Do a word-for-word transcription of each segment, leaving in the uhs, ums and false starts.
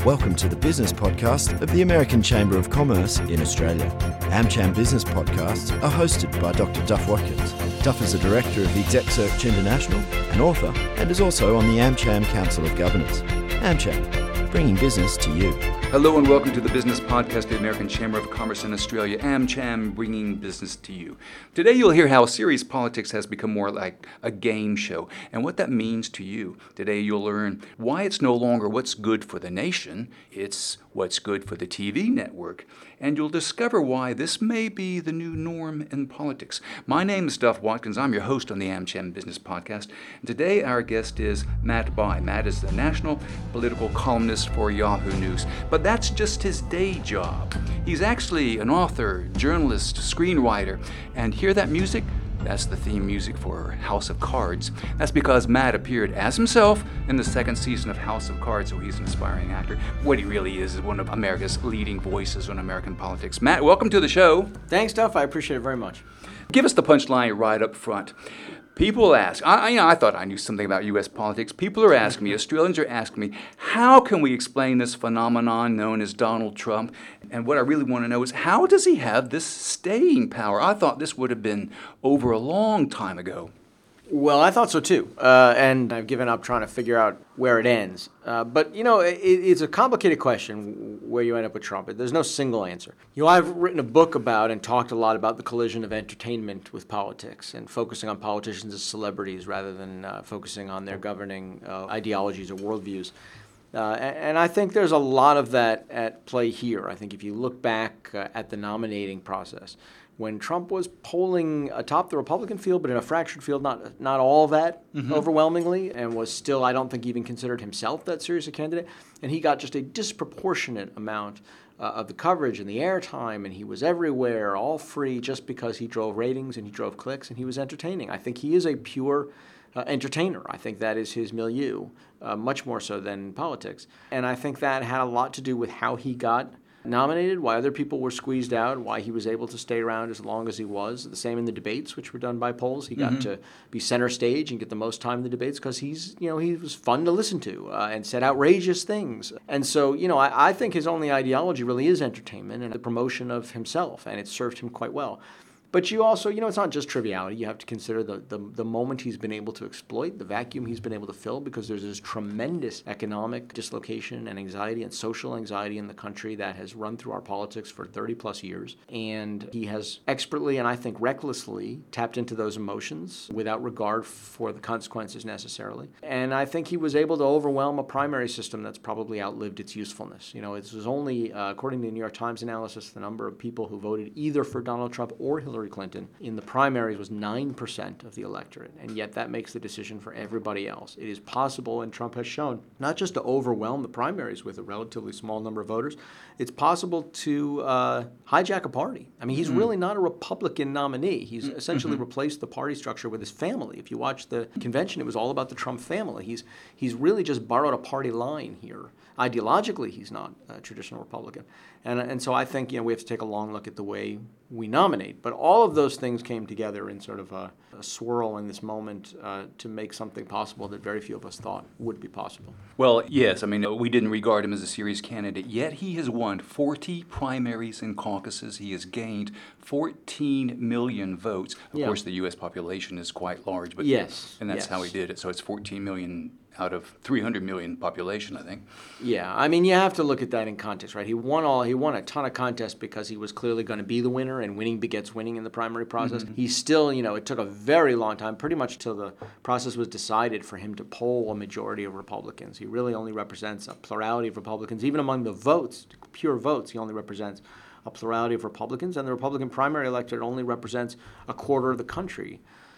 Welcome to the business podcast of the American Chamber of Commerce in Australia. AmCham Business Podcasts are hosted by Doctor Duff Watkins. Duff is a director of the Exec Search International, an author, and is also on the AmCham Council of Governors. AmCham, bringing business to you. Hello and welcome to the Business Podcast of the American Chamber of Commerce in Australia, AmCham, bringing business to you. Today you'll hear how serious politics has become more like a game show and what that means to you. Today you'll learn why it's no longer what's good for the nation, it's what's good for the T V network. And you'll discover why this may be the new norm in politics. My name is Duff Watkins. I'm your host on the AmCham Business Podcast. And today our guest is Matt Bai. Matt is the national political columnist for Yahoo News. But that's just his day job. He's actually an author, journalist, screenwriter. And hear that music? That's the theme music for House of Cards. That's because Matt appeared as himself in the second season of House of Cards, so he's an aspiring actor. What he really is is one of America's leading voices on American politics. Matt, welcome to the show. Thanks, Duff. I appreciate it very much. Give us the punchline right up front. People ask, I, you know, I thought I knew something about U S politics. People are asking me, Australians are asking me, how can we explain this phenomenon known as Donald Trump? And what I really want to know is, how does he have this staying power? I thought this would have been over a long time ago. Well, I thought so too, uh, and I've given up trying to figure out where it ends. Uh, but, you know, it, it's a complicated question where you end up with Trump. There's no single answer. You know, I've written a book about and talked a lot about the collision of entertainment with politics and focusing on politicians as celebrities rather than uh, focusing on their governing uh, ideologies or worldviews. Uh, and, and I think there's a lot of that at play here. I think if you look back uh, at the nominating process, when Trump was polling atop the Republican field, but in a fractured field, not not all that mm-hmm. overwhelmingly, and was still, I don't think, even considered himself that serious a candidate, and he got just a disproportionate amount uh, of the coverage and the airtime, and he was everywhere, all free, just because he drove ratings and he drove clicks and he was entertaining. I think he is a pure uh, entertainer. I think that is his milieu, uh, much more so than politics. And I think that had a lot to do with how he got nominated, why other people were squeezed out, why he was able to stay around as long as he was. The same in the debates, which were done by polls. He got mm-hmm. to be center stage and get the most time in the debates because he's, you know, he was fun to listen to uh, and said outrageous things. And so, you know, I, I think his only ideology really is entertainment and the promotion of himself, and it served him quite well. But you also, you know, it's not just triviality. You have to consider the, the the moment he's been able to exploit, the vacuum he's been able to fill, because there's this tremendous economic dislocation and anxiety and social anxiety in the country that has run through our politics for thirty plus years. And he has expertly and I think recklessly tapped into those emotions without regard for the consequences necessarily. And I think he was able to overwhelm a primary system that's probably outlived its usefulness. You know, it was only, uh, according to the New York Times analysis, the number of people who voted either for Donald Trump or Hillary Clinton in the primaries was nine percent of the electorate, and yet that makes the decision for everybody else. It is possible, and Trump has shown, not just to overwhelm the primaries with a relatively small number of voters, it's possible to uh, hijack a party. I mean, he's mm-hmm. really not a Republican nominee. He's mm-hmm. essentially replaced the party structure with his family. If you watch the convention, it was all about the Trump family. He's he's really just borrowed a party line here. Ideologically, he's not a traditional Republican. And, and so I think, you know, we have to take a long look at the way we nominate. But all of those things came together in sort of a, a swirl in this moment uh, to make something possible that very few of us thought would be possible. Well, yes. I mean, we didn't regard him as a serious candidate, yet he has won forty primaries and caucuses. He has gained fourteen million votes. Of yeah. course, the U S population is quite large, but yes, and that's yes. how he did it. So it's fourteen million out of three hundred million population, I think. Yeah, I mean, you have to look at that in context, right? He won all. He won a ton of contests because he was clearly going to be the winner, and winning begets winning in the primary process. Mm-hmm. He still, you know, it took a very long time, pretty much till the process was decided, for him to poll a majority of Republicans. He really only represents a plurality of Republicans. Even among the votes, pure votes, he only represents a plurality of Republicans, and the Republican primary electorate only represents a quarter of the country.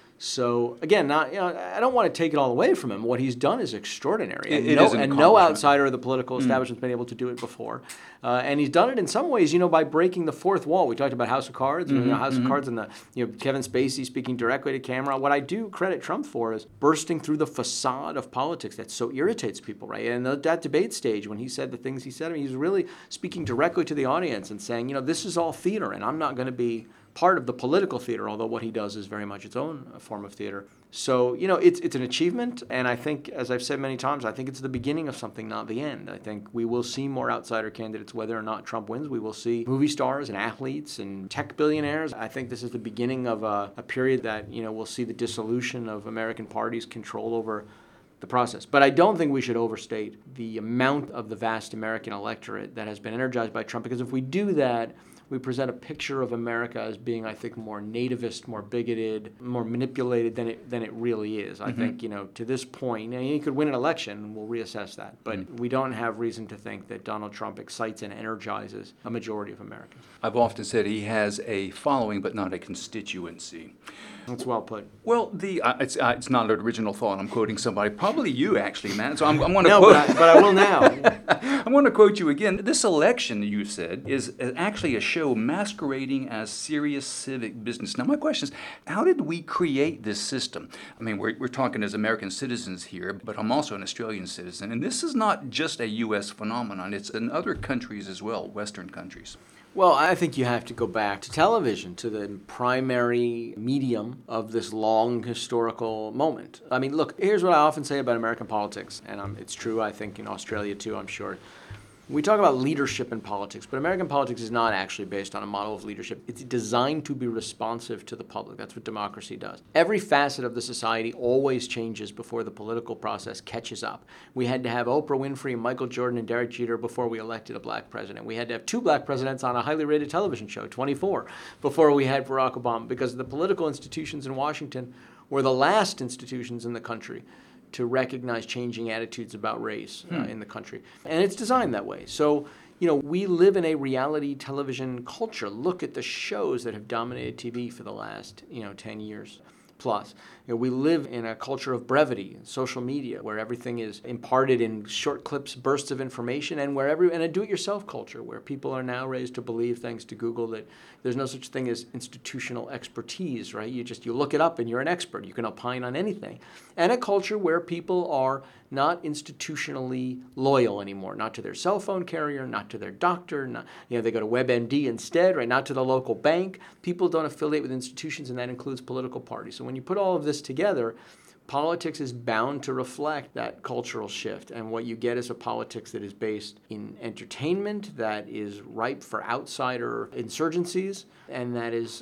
So again, not you know, I don't want to take it all away from him. What he's done is extraordinary, it, and, it no, is an and no outsider of the political establishment has mm. been able to do it before. Uh, and he's done it in some ways, you know, by breaking the fourth wall. We talked about House of Cards, mm-hmm, you know, House mm-hmm. of Cards, and the you know Kevin Spacey speaking directly to camera. What I do credit Trump for is bursting through the facade of politics that so irritates people, right? And that debate stage, when he said the things he said, I mean, he's really speaking directly to the audience and saying, you know, this is all theater, and I'm not going to be part of the political theater, although what he does is very much its own form of theater. So, you know, it's it's an achievement, and I think, as I've said many times, I think it's the beginning of something, not the end. I think we will see more outsider candidates whether or not Trump wins. We will see movie stars and athletes and tech billionaires. I think this is the beginning of a, a period that, you know, we'll see the dissolution of American parties' control over the process. But I don't think we should overstate the amount of the vast American electorate that has been energized by Trump, because if we do that, we present a picture of America as being, I think, more nativist, more bigoted, more manipulated than it than it really is. I mm-hmm. think, you know, to this point, you know, he could win an election, and we'll reassess that. But mm-hmm. we don't have reason to think that Donald Trump excites and energizes a majority of Americans. I've often said he has a following, but not a constituency. That's well put. Well, the uh, it's uh, it's not an original thought. I'm quoting somebody, probably you actually, man. So I'm, I'm going to no, quote. but I, but I will now. I'm going to quote you again. This election, you said, is actually a show masquerading as serious civic business. Now, my question is, how did we create this system? I mean, we're we're talking as American citizens here, but I'm also an Australian citizen, and this is not just a U S phenomenon. It's in other countries as well, Western countries. Well, I think you have to go back to television, to the primary medium of this long historical moment. I mean, look, here's what I often say about American politics, and um, it's true, I think, in Australia too, I'm sure. We talk about leadership in politics, but American politics is not actually based on a model of leadership. It's designed to be responsive to the public. That's what democracy does. Every facet of the society always changes before the political process catches up. We had to have Oprah Winfrey, Michael Jordan, and Derek Jeter before we elected a black president. We had to have two black presidents on a highly rated television show, twenty-four, before we had Barack Obama, because the political institutions in Washington were the last institutions in the country to recognize changing attitudes about race uh, hmm. in the country. And it's designed that way. So, you know, we live in a reality television culture. Look at the shows that have dominated T V for the last, you know, ten years plus. You know, we live in a culture of brevity, social media, where everything is imparted in short clips, bursts of information, and where every and a do-it-yourself culture, where people are now raised to believe, thanks to Google, that there's no such thing as institutional expertise, right? You just you look it up and you're an expert. You can opine on anything. And a culture where people are not institutionally loyal anymore, not to their cell phone carrier, not to their doctor, not, you know, they go to WebMD instead, right? Not to the local bank. People don't affiliate with institutions, and that includes political parties. So when you put all of this together, politics is bound to reflect that cultural shift. And what you get is a politics that is based in entertainment, that is ripe for outsider insurgencies, and that is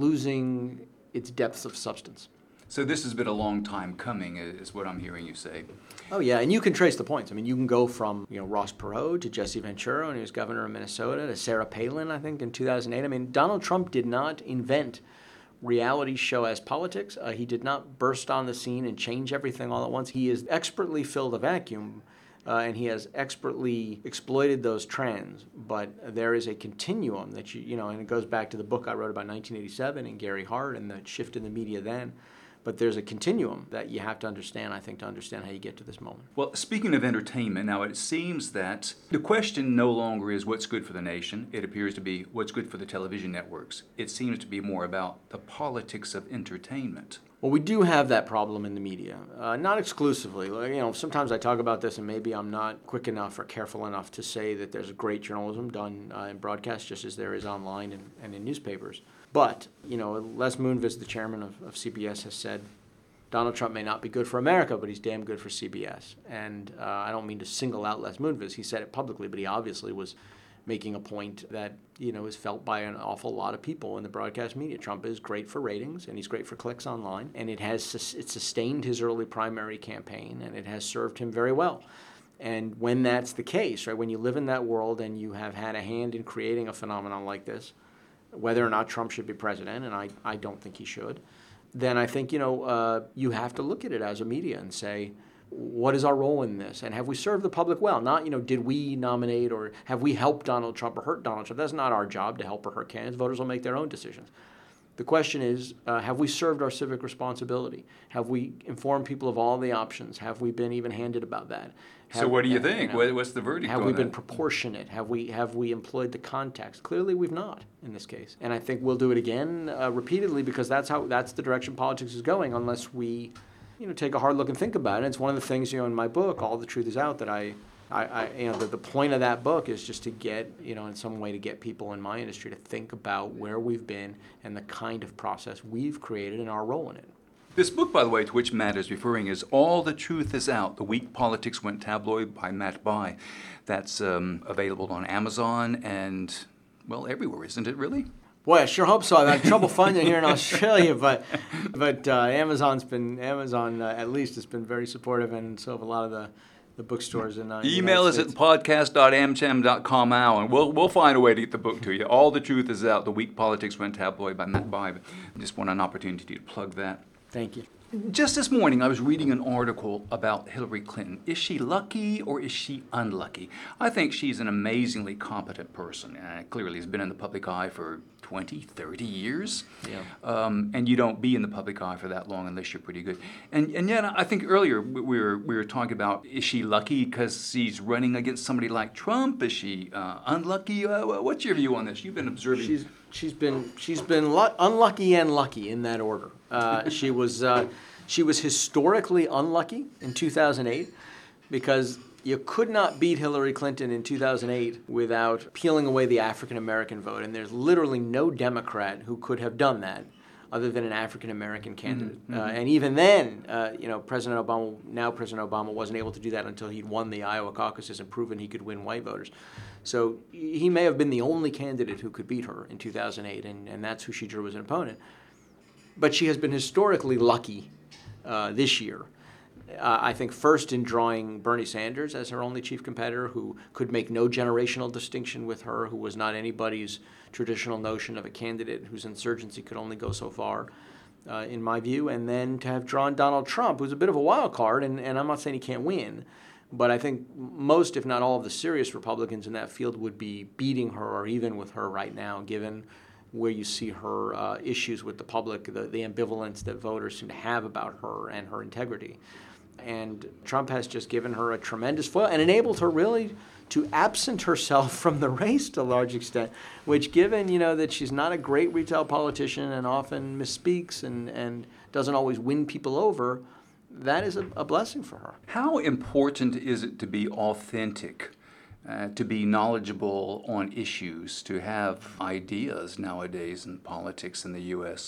losing its depths of substance. So this has been a long time coming, is what I'm hearing you say. Oh, yeah, and you can trace the points. I mean, you can go from, you know, Ross Perot to Jesse Ventura when he was governor of Minnesota to Sarah Palin, I think, in two thousand eight. I mean, Donald Trump did not invent reality show as politics. Uh, he did not burst on the scene and change everything all at once. He has expertly filled a vacuum, uh, and he has expertly exploited those trends. But there is a continuum that, you you know, and it goes back to the book I wrote about nineteen eighty-seven and Gary Hart and the shift in the media then. But there's a continuum that you have to understand, I think, to understand how you get to this moment. Well, speaking of entertainment, now it seems that the question no longer is what's good for the nation. It appears to be what's good for the television networks. It seems to be more about the politics of entertainment. Well, we do have that problem in the media, uh, not exclusively. You know, sometimes I talk about this, and maybe I'm not quick enough or careful enough to say that there's great journalism done uh, in broadcast, just as there is online and, and in newspapers. But, you know, Les Moonves, the chairman of, of C B S, has said, Donald Trump may not be good for America, but he's damn good for C B S. And uh, I don't mean to single out Les Moonves. He said it publicly, but he obviously was making a point that, you know, is felt by an awful lot of people in the broadcast media. Trump is great for ratings, and he's great for clicks online, and it has it sustained his early primary campaign, and it has served him very well. And when that's the case, right, when you live in that world and you have had a hand in creating a phenomenon like this, whether or not Trump should be president, and I, I don't think he should, then I think, you know, uh, you have to look at it as a media and say, what is our role in this? And have we served the public well? Not, you know, did we nominate or have we helped Donald Trump or hurt Donald Trump? That's not our job to help or hurt candidates. Voters will make their own decisions. The question is, uh, have we served our civic responsibility? Have we informed people of all the options? Have we been even-handed about that? Have, so what do you uh, think? You know, What's the verdict Have on we that? been proportionate? Have we have we employed the context? Clearly, we've not in this case. And I think we'll do it again uh, repeatedly, because that's how that's the direction politics is going, unless we, you know, take a hard look and think about it. And it's one of the things, you know, in my book, All the Truth Is Out, that I I, I you know, the, the point of that book is just to get, you know, in some way to get people in my industry to think about where we've been and the kind of process we've created and our role in it. This book, by the way, to which Matt is referring, is All the Truth Is Out, The Week Politics Went Tabloid by Matt Bai. That's um, available on Amazon and, well, everywhere, isn't it, really? Boy, I sure hope so. I've had trouble finding it here in Australia, but but uh, Amazon's been, Amazon uh, at least has been very supportive, and so have a lot of the, the bookstores in uh, Email us at States. podcast dot amcham dot com now, and we'll we'll find a way to get the book to you. All the Truth Is Out, The Week Politics Went Tabloid by Matt Bai. I just want an opportunity to plug that. Thank you. Just this morning, I was reading an article about Hillary Clinton. Is she lucky or is she unlucky? I think she's an amazingly competent person. Uh, clearly has been in the public eye for twenty, thirty years. Yeah. Um, and you don't be in the public eye for that long unless you're pretty good. And and yet, I think earlier we were we were talking about, is she lucky because she's running against somebody like Trump? Is she uh, unlucky? Uh, what's your view on this? You've been observing. She's she's been she's been lu- unlucky and lucky in that order. Uh, she was uh, she was historically unlucky in two thousand eight because you could not beat Hillary Clinton in two thousand eight without peeling away the African American vote, and there's literally no Democrat who could have done that other than an African American candidate. Mm-hmm. Uh, and even then, uh, you know, President Obama, now President Obama, wasn't able to do that until he'd won the Iowa caucuses and proven he could win white voters. So he may have been the only candidate who could beat her in two thousand eight, and, and that's who she drew as an opponent. But she has been historically lucky uh, this year. Uh, I think first in drawing Bernie Sanders as her only chief competitor, who could make no generational distinction with her, who was not anybody's traditional notion of a candidate whose insurgency could only go so far, uh, in my view. And then to have drawn Donald Trump, who's a bit of a wild card, and, and I'm not saying he can't win, but I think most, if not all, of the serious Republicans in that field would be beating her or even with her right now, given where you see her uh, issues with the public, the, the ambivalence that voters seem to have about her and her integrity. And Trump has just given her a tremendous foil and enabled her really to absent herself from the race to a large extent, which given, you know, that she's not a great retail politician and often misspeaks and, and doesn't always win people over, that is a, a blessing for her. How important is it to be authentic, uh, to be knowledgeable on issues, to have ideas nowadays in politics in the U S?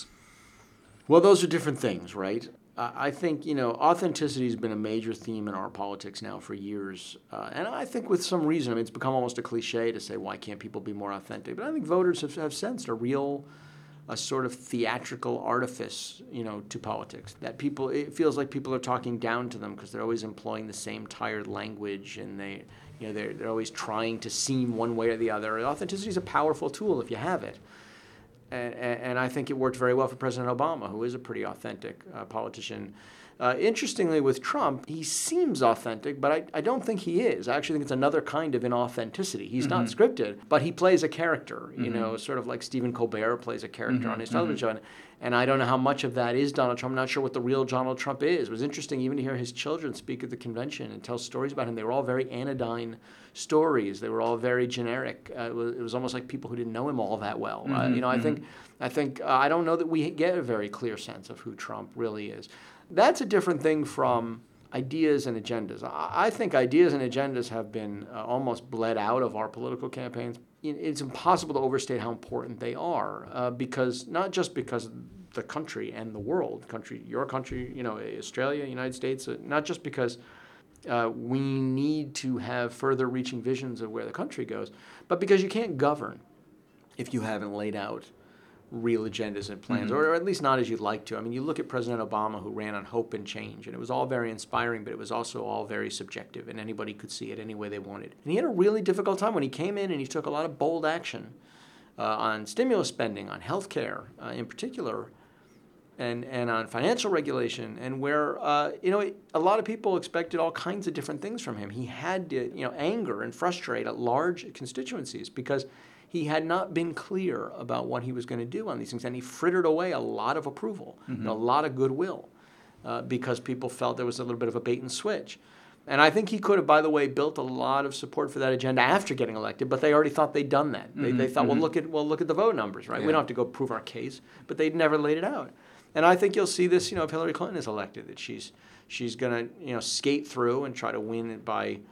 Well, those are different things, right? I think, you know, authenticity has been a major theme in our politics now for years. Uh, and I think with some reason, I mean, it's become almost a cliche to say, why can't people be more authentic? But I think voters have, have sensed a real, a sort of theatrical artifice, you know, to politics. That people, it feels like people are talking down to them because they're always employing the same tired language and they, you know, they're, they're always trying to seem one way or the other. Authenticity is a powerful tool if you have it. And, and I think it worked very well for President Obama, who is a pretty authentic uh, politician. Uh, interestingly, with Trump, he seems authentic, but I, I don't think he is. I actually think it's another kind of inauthenticity. He's mm-hmm. not scripted, but he plays a character, you mm-hmm. know, sort of like Stephen Colbert plays a character mm-hmm. on his television show. And, and I don't know how much of that is Donald Trump. I'm not sure what the real Donald Trump is. It was interesting even to hear his children speak at the convention and tell stories about him. They were all very anodyne stories. They were all very generic. Uh, it, was, it was almost like people who didn't know him all that well. Mm-hmm. Uh, you know, I mm-hmm. think, I think uh, I don't know that we get a very clear sense of who Trump really is. That's a different thing from ideas and agendas. I, I think ideas and agendas have been uh, almost bled out of our political campaigns. It's impossible to overstate how important they are, uh, because not just because of the country and the world, country, your country, you know, Australia, United States, uh, not just because uh, we need to have further reaching visions of where the country goes, but because you can't govern if you haven't laid out real agendas and plans, mm-hmm. or at least not as you'd like to. I mean, you look at President Obama, who ran on hope and change, and it was all very inspiring, but it was also all very subjective, and anybody could see it any way they wanted. And he had a really difficult time when he came in and he took a lot of bold action uh, on stimulus spending, on health care uh, in particular, and, and on financial regulation, and where, uh, you know, a lot of people expected all kinds of different things from him. He had to, you know, anger and frustrate at large constituencies because he had not been clear about what he was going to do on these things, and he frittered away a lot of approval, mm-hmm. and a lot of goodwill, uh, because people felt there was a little bit of a bait and switch. And I think he could have, by the way, built a lot of support for that agenda after getting elected, but they already thought they'd done that. Mm-hmm. They, they thought, mm-hmm. well, look at well, look at the vote numbers, right? Yeah. We don't have to go prove our case, but they'd never laid it out. And I think you'll see this, you know, if Hillary Clinton is elected, that she's she's going to, you know, skate through and try to win it by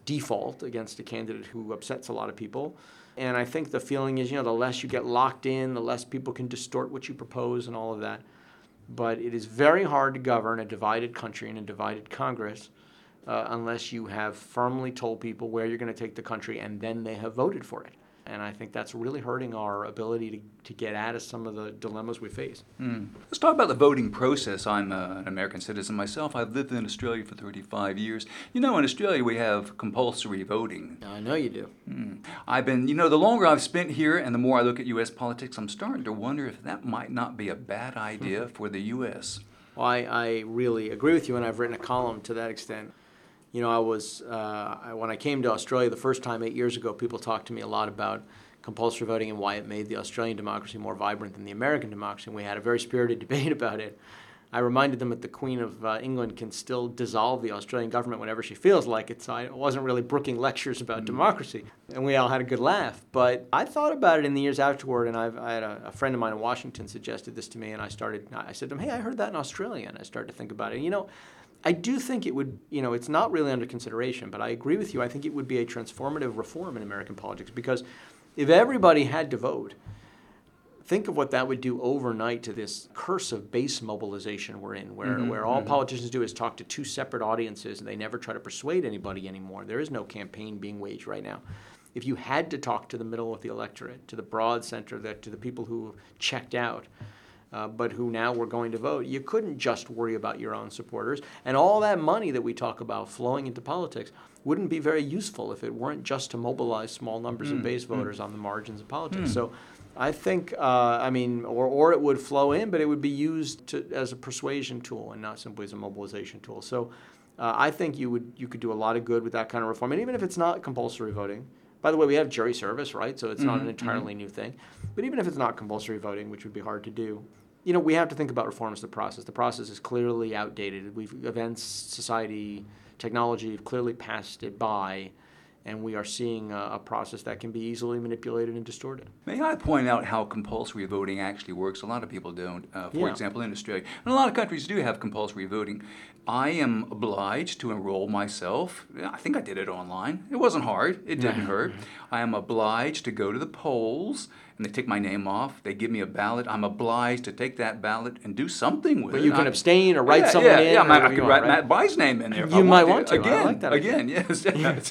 default against a candidate who upsets a lot of people. And I think the feeling is, you know, the less you get locked in, the less people can distort what you propose and all of that. But it is very hard to govern a divided country and a divided Congress uh, unless you have firmly told people where you're going to take the country and then they have voted for it. And I think that's really hurting our ability to, to get at us some of the dilemmas we face. Mm. Let's talk about the voting process. I'm uh, an American citizen myself. I've lived in Australia for thirty-five years. You know, in Australia we have compulsory voting. I know you do. Mm. I've been, you know, the longer I've spent here and the more I look at U S politics, I'm starting to wonder if that might not be a bad idea for the U S. Well, I, I really agree with you, and I've written a column to that extent. You know, I was, uh, when I came to Australia the first time eight years ago, people talked to me a lot about compulsory voting and why it made the Australian democracy more vibrant than the American democracy, and we had a very spirited debate about it. I reminded them that the Queen of uh, England can still dissolve the Australian government whenever she feels like it, so I wasn't really brooking lectures about mm. democracy, and we all had a good laugh. But I thought about it in the years afterward, and I've, I had a, a friend of mine in Washington suggested this to me, and I started, I said to him, hey, I heard that in Australia, and I started to think about it. And, you know, I do think it would, you know, it's not really under consideration, but I agree with you. I think it would be a transformative reform in American politics because if everybody had to vote, think of what that would do overnight to this curse of base mobilization we're in, where, mm-hmm, where all mm-hmm. politicians do is talk to two separate audiences and they never try to persuade anybody anymore. There is no campaign being waged right now. If you had to talk to the middle of the electorate, to the broad center, that to the people who checked out, Uh, but who now were going to vote, you couldn't just worry about your own supporters. And all that money that we talk about flowing into politics wouldn't be very useful if it weren't just to mobilize small numbers mm. of base voters mm. on the margins of politics. Mm. So I think, uh, I mean, or, or it would flow in, but it would be used to, as a persuasion tool and not simply as a mobilization tool. So uh, I think you would you could do a lot of good with that kind of reform. And even if it's not compulsory voting, by the way, we have jury service, right? So it's mm-hmm, not an entirely mm-hmm. new thing. But even if it's not compulsory voting, which would be hard to do, you know, we have to think about reform as the process. The process is clearly outdated. We've events, society, technology have clearly passed it by, and we are seeing a, a process that can be easily manipulated and distorted. May I point out how compulsory voting actually works? A lot of people don't. Uh, for yeah. example, in Australia, and a lot of countries do have compulsory voting. I am obliged to enroll myself. I think I did it online. It wasn't hard. It didn't hurt. I am obliged to go to the polls, and they take my name off. They give me a ballot. I'm obliged to take that ballot and do something with but it. But you can I, abstain or write yeah, someone yeah, in. Yeah, I, I could write right? Matt Bai's name in there. You might want to. Again, I like that again, yes.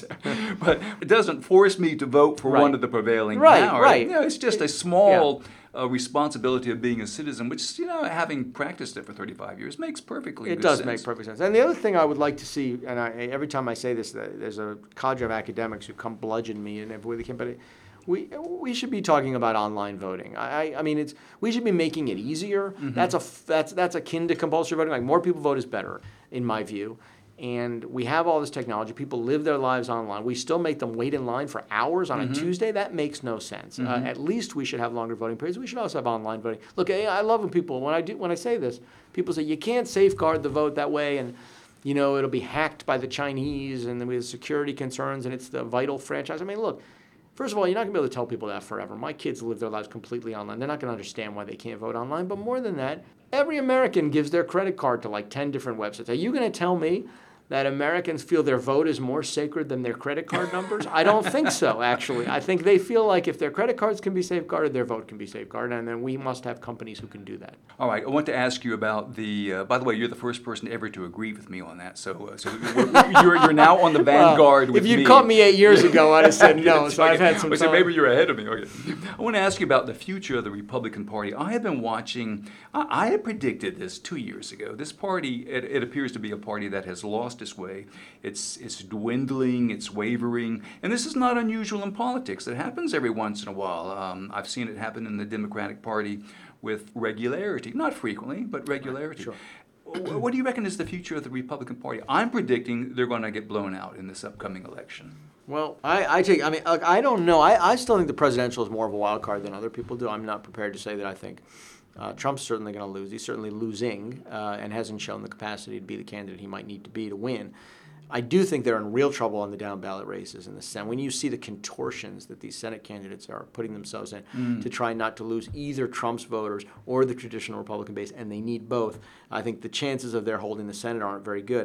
But it doesn't force me to vote for right. one of the prevailing right, power. Right, you know, it's just a small... Yeah. A responsibility of being a citizen, which, you know, having practiced it for thirty-five years, makes perfectly it good does sense. make perfect sense. And the other thing I would like to see, and I, every time I say this, there's a cadre of academics who come bludgeon me in every way they can, but we we should be talking about online voting. I I mean, it's we should be making it easier. Mm-hmm. That's a that's that's akin to compulsory voting. Like, more people vote is better, in my view. And we have all this technology. People live their lives online. We still make them wait in line for hours on mm-hmm. a Tuesday. That makes no sense. Mm-hmm. Uh, at least we should have longer voting periods. We should also have online voting. Look, I love when people when I do when I say this, people say you can't safeguard the vote that way, and you know it'll be hacked by the Chinese, and then we have security concerns, and it's the vital franchise. I mean, look. First of all, you're not going to be able to tell people that forever. My kids live their lives completely online. They're not going to understand why they can't vote online. But more than that, every American gives their credit card to like ten different websites. Are you going to tell me that Americans feel their vote is more sacred than their credit card numbers? I don't think so, actually. I think they feel like if their credit cards can be safeguarded, their vote can be safeguarded, and then we must have companies who can do that. All right, I want to ask you about the, uh, by the way, you're the first person ever to agree with me on that, so uh, so you're, you're now on the vanguard well, with me. If you'd caught me eight years ago, I'd have said no, so okay. I've had some well, time. So maybe you're ahead of me. Okay. I want to ask you about the future of the Republican Party. I have been watching, I, I had predicted this two years ago. This party, it, it appears to be a party that has lost its way. It's it's dwindling, it's wavering, and this is not unusual in politics. It happens every once in a while. Um, I've seen it happen in the Democratic Party with regularity. Not frequently, but regularity. Sure. What do you reckon is the future of the Republican Party? I'm predicting they're going to get blown out in this upcoming election. Well, I, I take, I mean, I don't know. I, I still think the presidential is more of a wild card than other people do. I'm not prepared to say that I think Uh, Trump's certainly going to lose. He's certainly losing uh, and hasn't shown the capacity to be the candidate he might need to be to win. I do think they're in real trouble on the down-ballot races in the Senate. When you see the contortions that these Senate candidates are putting themselves in mm. to try not to lose either Trump's voters or the traditional Republican base, and they need both, I think the chances of their holding the Senate aren't very good.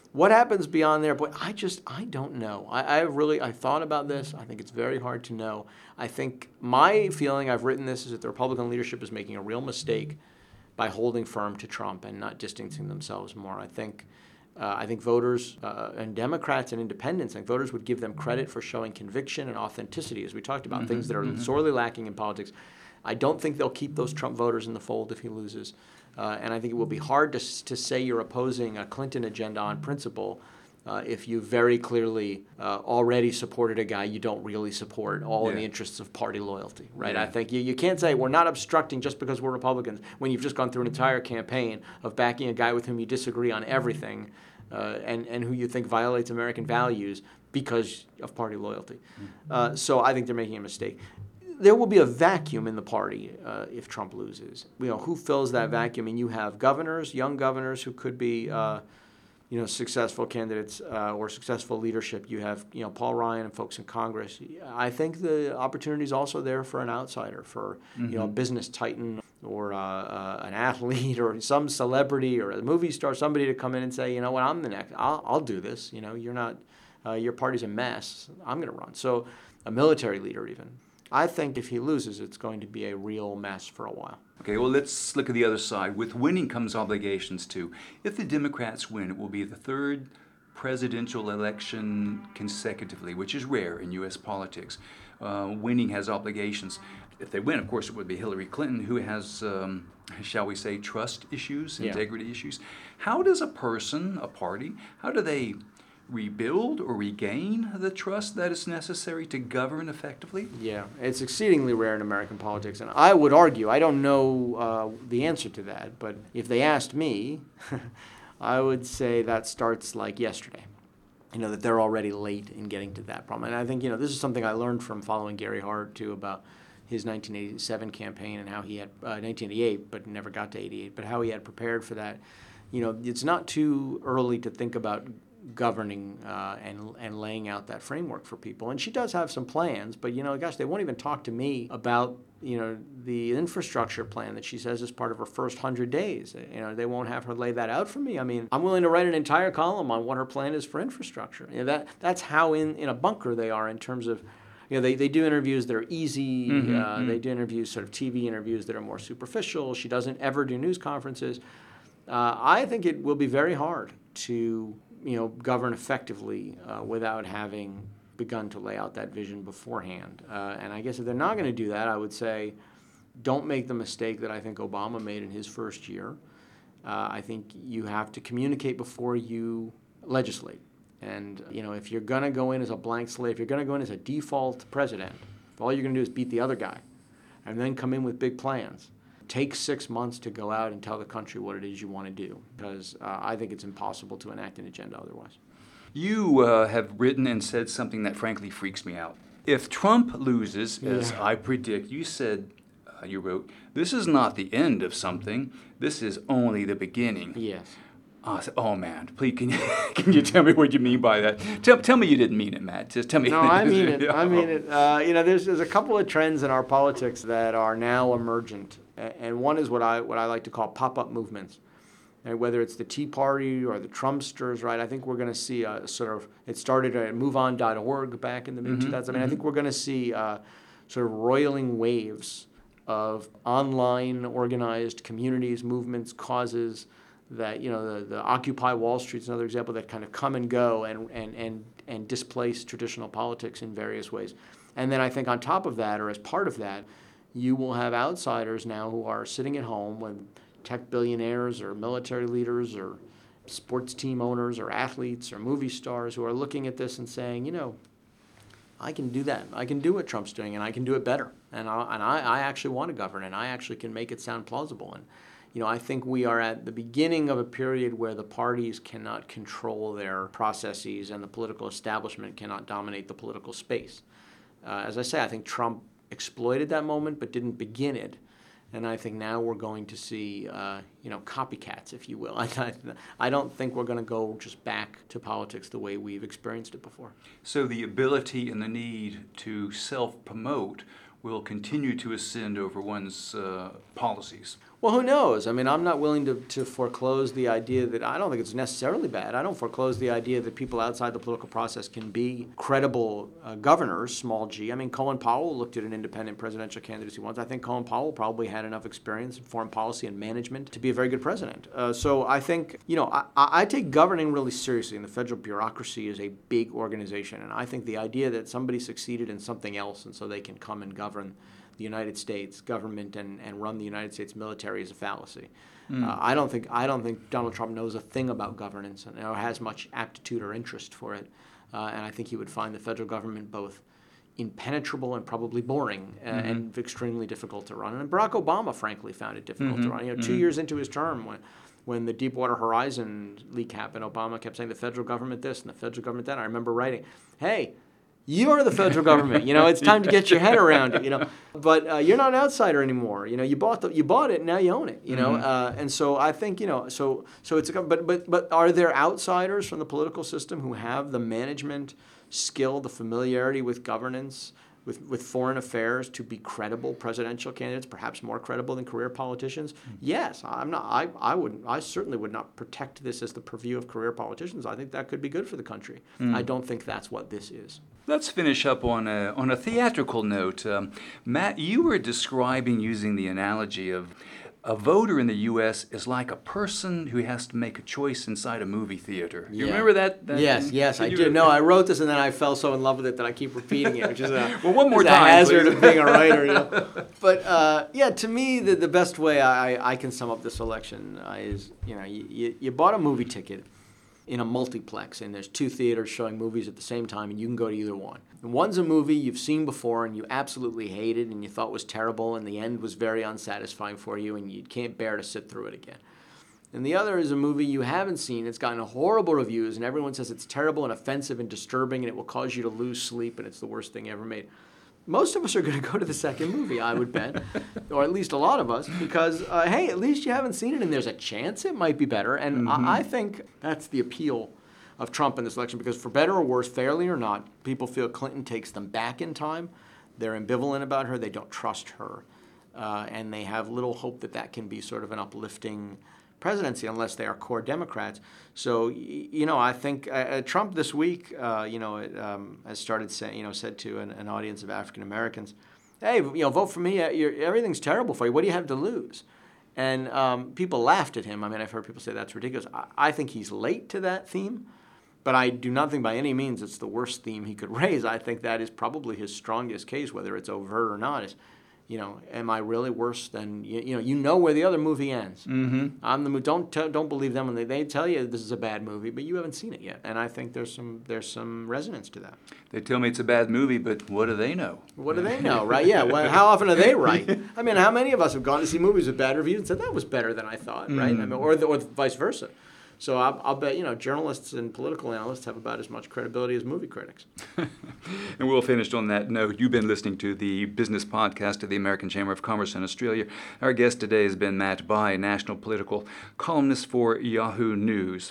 What happens beyond there? But I just, I don't know. I, I really, I thought about this. I think it's very hard to know. I think my feeling, I've written this, is that the Republican leadership is making a real mistake by holding firm to Trump and not distancing themselves more. I think, uh, I think voters uh, and Democrats and independents, I think voters would give them credit for showing conviction and authenticity, as we talked about, mm-hmm, things that are mm-hmm. sorely lacking in politics. I don't think they'll keep those Trump voters in the fold if he loses. Uh, and I think it will be hard to, to say you're opposing a Clinton agenda on principle uh, if you very clearly uh, already supported a guy you don't really support, all yeah. in the interests of party loyalty, right? Yeah. I think you, you can't say we're not obstructing just because we're Republicans when you've just gone through an entire campaign of backing a guy with whom you disagree on everything uh, and, and who you think violates American values because of party loyalty. Uh, so I think they're making a mistake. There will be a vacuum in the party uh, if Trump loses. You know, who fills that vacuum? I mean, you have governors, young governors who could be, uh, you know, successful candidates uh, or successful leadership. You have, you know, Paul Ryan and folks in Congress. I think the opportunity is also there for an outsider, for, mm-hmm. you know, a business titan or uh, uh, an athlete or some celebrity or a movie star, somebody to come in and say, you know what, I'm the next. I'll, I'll do this. You know, you're not, uh, your party's a mess. I'm going to run. So a military leader even. I think if he loses, it's going to be a real mess for a while. Okay, well, let's look at the other side. With winning comes obligations, too. If the Democrats win, it will be the third presidential election consecutively, which is rare in U S politics. Uh, winning has obligations. If they win, of course, it would be Hillary Clinton, who has, um, shall we say, trust issues, integrity yeah. issues. How does a person, a party, how do they rebuild or regain the trust that is necessary to govern effectively? Yeah, it's exceedingly rare in American politics. And I would argue, I don't know uh, the answer to that, but if they asked me, I would say that starts like yesterday. You know, that they're already late in getting to that problem. And I think, you know, this is something I learned from following Gary Hart, too, about his nineteen eighty-seven campaign and how he had, uh, nineteen eighty-eight, but never got to eighty-eight, but how he had prepared for that. You know, it's not too early to think about governing uh, and and laying out that framework for people. And she does have some plans, but, you know, gosh, they won't even talk to me about, you know, the infrastructure plan that she says is part of her first hundred days. You know, they won't have her lay that out for me. I mean, I'm willing to write an entire column on what her plan is for infrastructure. You know, that that's how in, in a bunker they are in terms of, you know, they, they do interviews that are easy. Mm-hmm, uh, mm-hmm. They do interviews, sort of T V interviews that are more superficial. She doesn't ever do news conferences. Uh, I think it will be very hard to, you know, govern effectively uh, without having begun to lay out that vision beforehand. Uh, and I guess if they're not going to do that, I would say don't make the mistake that I think Obama made in his first year. Uh, I think you have to communicate before you legislate. And, you know, if you're going to go in as a blank slate, if you're going to go in as a default president, if all you're going to do is beat the other guy and then come in with big plans, take six months to go out and tell the country what it is you want to do, because uh, I think it's impossible to enact an agenda otherwise. You uh, have written and said something that frankly freaks me out. If Trump loses, as yeah. I predict, you said, uh, you wrote, this is not the end of something. This is only the beginning. Yes. Oh, I said, oh man, please, can you, can you tell me what you mean by that? Tell, tell me you didn't mean it, Matt. Just tell me. No, I mean it. I mean it. Uh, you know, there's, there's a couple of trends in our politics that are now emergent. And one is what I what I like to call pop-up movements. And whether it's the Tea Party or the Trumpsters, right? I think we're going to see a sort of, it started at move on dot org back in the mid two thousands. Mm-hmm, I mean, mm-hmm. I think we're going to see uh, sort of roiling waves of online organized communities, movements, causes that, you know, the, the Occupy Wall Street is another example that kind of come and go and, and, and, and displace traditional politics in various ways. And then I think on top of that, or as part of that, you will have outsiders now who are sitting at home with tech billionaires or military leaders or sports team owners or athletes or movie stars who are looking at this and saying, you know, I can do that. I can do what Trump's doing, and I can do it better. And I, and I, I actually want to govern, and I actually can make it sound plausible. And, you know, I think we are at the beginning of a period where the parties cannot control their processes and the political establishment cannot dominate the political space. Uh, as I say, I think Trump exploited that moment but didn't begin it. And I think now we're going to see, uh, you know, copycats, if you will. I, I don't think we're going to go just back to politics the way we've experienced it before. So the ability and the need to self-promote will continue to ascend over one's uh, policies. Well, who knows? I mean, I'm not willing to, to foreclose the idea that I don't think it's necessarily bad. I don't foreclose the idea that people outside the political process can be credible uh, governors, small g. I mean, Colin Powell looked at an independent presidential candidacy once. I think Colin Powell probably had enough experience in foreign policy and management to be a very good president. Uh, so I think, you know, I, I take governing really seriously, and the federal bureaucracy is a big organization. And I think the idea that somebody succeeded in something else and so they can come and govern the United States government and, and run the United States military is a fallacy. Mm. Uh, I don't think I don't think Donald Trump knows a thing about governance and or has much aptitude or interest for it. Uh, and I think he would find the federal government both impenetrable and probably boring uh, mm-hmm. and extremely difficult to run. And Barack Obama, frankly, found it difficult mm-hmm. to run. You know, mm-hmm. two years into his term, when when the Deepwater Horizon leak happened, Obama kept saying the federal government this and the federal government that. I remember writing, "Hey, you're the federal government. You know, it's time to get your head around it. You know, but uh, you're not an outsider anymore. You know, you bought the, you bought it, now you own it. You know, mm-hmm. uh, and so I think you know, so so it's a, but but but are there outsiders from the political system who have the management skill, the familiarity with governance, with with foreign affairs to be credible presidential candidates, perhaps more credible than career politicians? Mm-hmm. Yes, I'm not. I I would I certainly would not protect this as the purview of career politicians. I think that could be good for the country. Mm-hmm. I don't think that's what this is. Let's finish up on a, on a theatrical note. Um, Matt, you were describing using the analogy of a voter in the U S is like a person who has to make a choice inside a movie theater. You yeah. remember that? that yes, thing? yes, Did I you, do. No, I wrote this and then I fell so in love with it that I keep repeating it, which is a, well, one more is time, a hazard please. of being a writer. You know? But uh, yeah, to me, the, the best way I, I can sum up this election uh, is, you know, you, you, you bought a movie ticket in a multiplex, and there's two theaters showing movies at the same time, and you can go to either one. And one's a movie you've seen before, and you absolutely hated, and you thought was terrible, and the end was very unsatisfying for you, and you can't bear to sit through it again. And the other is a movie you haven't seen. It's gotten horrible reviews, and everyone says it's terrible and offensive and disturbing, and it will cause you to lose sleep, and it's the worst thing ever made. Most of us are going to go to the second movie, I would bet, or at least a lot of us, because, uh, hey, at least you haven't seen it, and there's a chance it might be better. And mm-hmm. I, I think that's the appeal of Trump in this election, because for better or worse, fairly or not, people feel Clinton takes them back in time. They're ambivalent about her. They don't trust her. Uh, and they have little hope that that can be sort of an uplifting presidency unless they are core Democrats. So, you know, I think uh, Trump this week, uh, you know, um, has started saying, you know, said to an, an audience of African Americans, "Hey, you know, vote for me. You're, everything's terrible for you. What do you have to lose?" And um, people laughed at him. I mean, I've heard people say that's ridiculous. I, I think he's late to that theme, but I do not think by any means it's the worst theme he could raise. I think that is probably his strongest case, whether it's overt or not. Is, you know, am I really worse than you? You know, you know where the other movie ends. Mm-hmm. I'm the don't t- don't believe them when they, they tell you this is a bad movie, but you haven't seen it yet. And I think there's some there's some resonance to that. They tell me it's a bad movie, but what do they know? What do they know, right? Yeah. Well, how often are they right? I mean, how many of us have gone to see movies with bad reviews and said that was better than I thought, right? Mm. I mean, or the, or vice versa. So I'll, I'll bet, you know, journalists and political analysts have about as much credibility as movie critics. And we'll finish on that note. You've been listening to the business podcast of the American Chamber of Commerce in Australia. Our guest today has been Matt Bai, national political columnist for Yahoo News.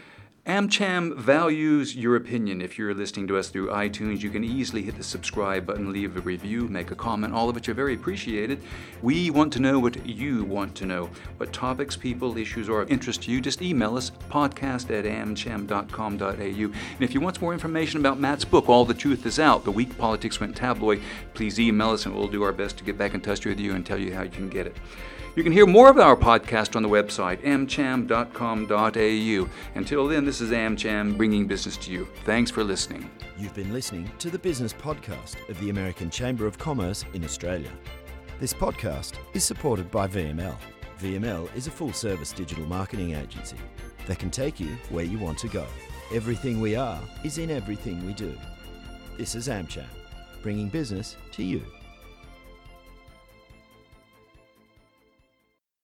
AmCham values your opinion. If you're listening to us through iTunes, you can easily hit the subscribe button, leave a review, make a comment. All of which are very appreciated. We want to know what you want to know. What topics, people, issues are of interest to you. Just email us, podcast at amcham dot com dot a u. And if you want some more information about Matt's book, All the Truth is Out, The Week Politics Went Tabloid, please email us and we'll do our best to get back in touch with you and tell you how you can get it. You can hear more of our podcast on the website, amcham dot com dot a u. Until then, this is AmCham bringing business to you. Thanks for listening. You've been listening to the business podcast of the American Chamber of Commerce in Australia. This podcast is supported by V M L. V M L is a full-service digital marketing agency that can take you where you want to go. Everything we are is in everything we do. This is AmCham, bringing business to you.